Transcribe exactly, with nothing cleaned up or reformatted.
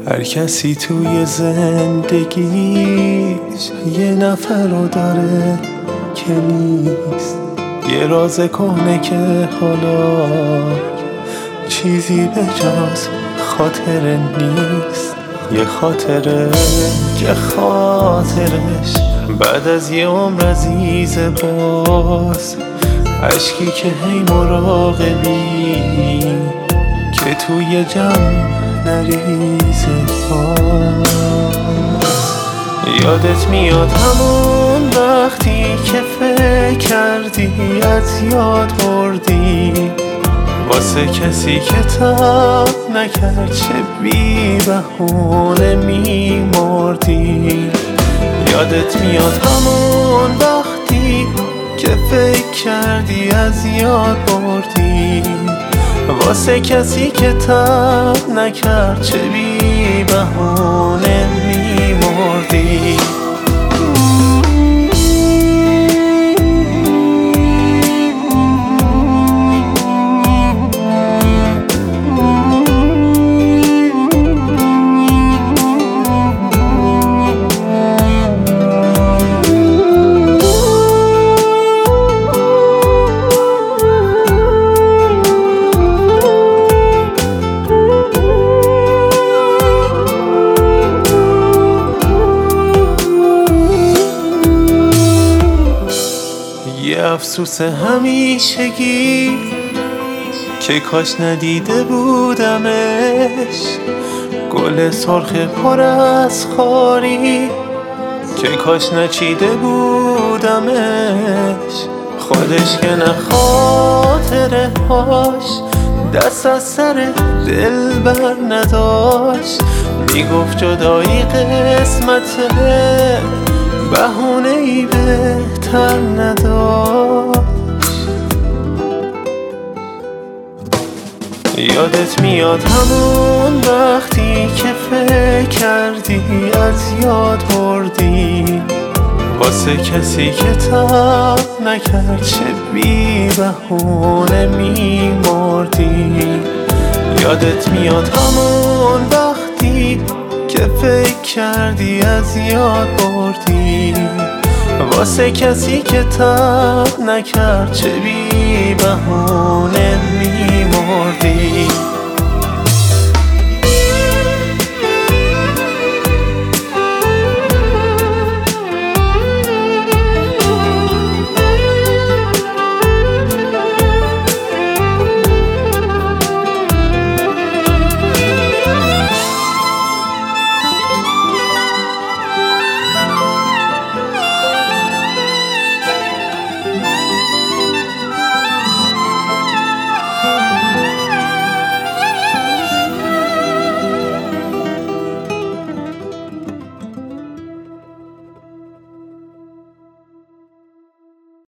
هر کسی توی زندگیش یه نفر رو داره که نیست، یه راز کهنه که حالا چیزی به جز خاطره نیست. یه خاطره که خاطرش بعد از یه عمر عزیز باز، عشقی که هی مراقبی که توی جمع نریزه باز. یادت میاد همون وقتی که فکر کردی از یاد بردی، واسه کسی که تب نکرد چه بی بهونه میمردی. یادت میاد همون وقتی که فکر کردی از یاد بردی، واسه کسی که تب نکرد چه بی بهونه میمردی. یه افسوس همیشگی که کاش ندیده بودمش، گل سرخ پر از خاری که کاش نچیده بودمش. خودش که نه خاطره هاش دست از سر دل بر نداشت، میگفت جدایی قسمته بهونه ای بهتر نداشت. یادت میاد همون وقتی که فکر کردی از یاد بردی، واسه کسی که تب نکرد چه بی بهونه میمردی. یادت میاد همون وقتی که فکر کردی از یاد بردی، واسه کسی که تب نکرد چه بی بهونه میمردی.